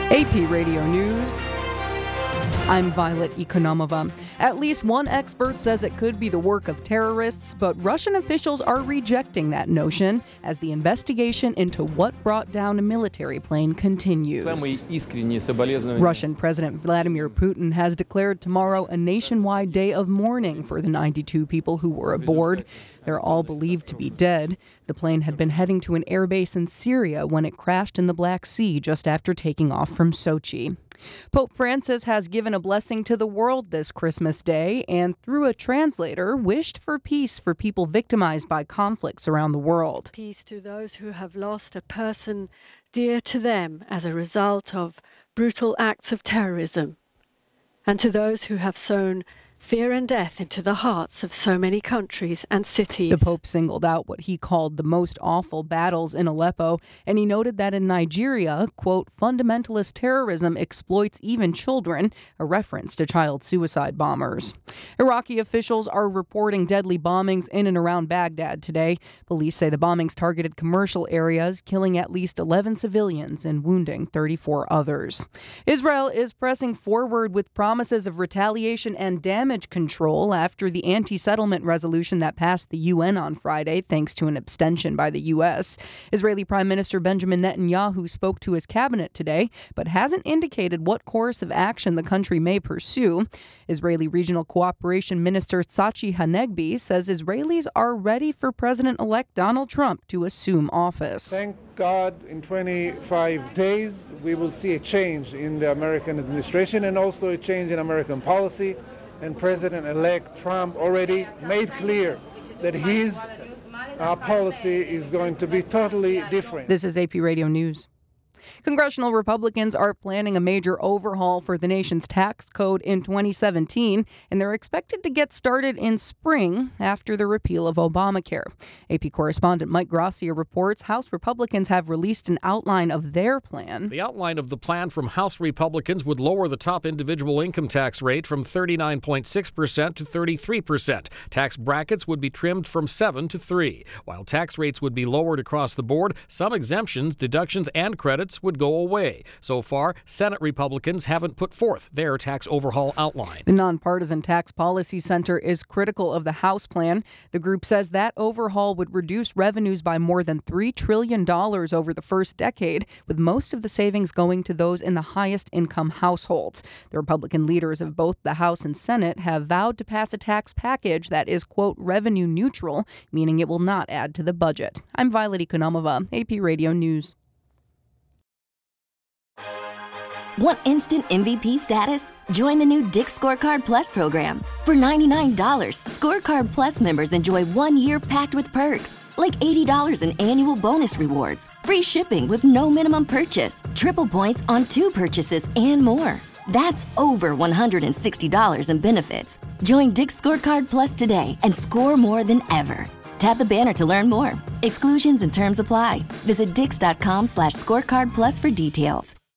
AP Radio News. I'm Violet Ekonomova. At least one expert says it could be the work of terrorists, but Russian officials are rejecting that notion as the investigation into what brought down a military plane continues. Russian President Vladimir Putin has declared tomorrow a nationwide day of mourning for the 92 people who were aboard. They're all believed to be dead. The plane had been heading to an airbase in Syria when it crashed in the Black Sea just after taking off from Sochi. Pope Francis has given a blessing to the world this Christmas Day and, through a translator, wished for peace for people victimized by conflicts around the world. Peace to those who have lost a person dear to them as a result of brutal acts of terrorism, and to those who have sown fear and death into the hearts of so many countries and cities. The Pope singled out what he called the most awful battles in Aleppo, and he noted that in Nigeria, quote, fundamentalist terrorism exploits even children, a reference to child suicide bombers. Iraqi officials are reporting deadly bombings in and around Baghdad today. Police say the bombings targeted commercial areas, killing at least 11 civilians and wounding 34 others. Israel is pressing forward with promises of retaliation and damage control after the anti-settlement resolution that passed the UN on Friday, thanks to an abstention by the U.S. Israeli Prime Minister Benjamin Netanyahu spoke to his cabinet today, but hasn't indicated what course of action the country may pursue. Israeli Regional Cooperation Minister Tzachi Hanegbi says Israelis are ready for President-elect Donald Trump to assume office. Thank God, in 25 days, we will see a change in the American administration and also a change in American policy. And President-elect Trump already made clear that his policy is going to be totally different. This is AP Radio News. Congressional Republicans are planning a major overhaul for the nation's tax code in 2017, and they're expected to get started in spring after the repeal of Obamacare. AP correspondent Mike Gracia reports House Republicans have released an outline of their plan. The outline of the plan from House Republicans would lower the top individual income tax rate from 39.6% to 33%. Tax brackets would be trimmed from 7 to 3. While tax rates would be lowered across the board, some exemptions, deductions, and credits would go away. So far, Senate Republicans haven't put forth their tax overhaul outline. The Nonpartisan Tax Policy Center is critical of the House plan. The group says that overhaul would reduce revenues by more than $3 trillion over the first decade, with most of the savings going to those in the highest income households. The Republican leaders of both the House and Senate have vowed to pass a tax package that is, quote, revenue neutral, meaning it will not add to the budget. I'm Violet Ekonomova, AP Radio News. Want instant MVP status? Join the new Dick's Scorecard Plus program. For $99, Scorecard Plus members enjoy 1 year packed with perks, like $80 in annual bonus rewards, free shipping with no minimum purchase, triple points on 2 purchases, and more. That's over $160 in benefits. Join Dick's Scorecard Plus today and score more than ever. Tap the banner to learn more. Exclusions and terms apply. Visit Dix.com/scorecard plus for details.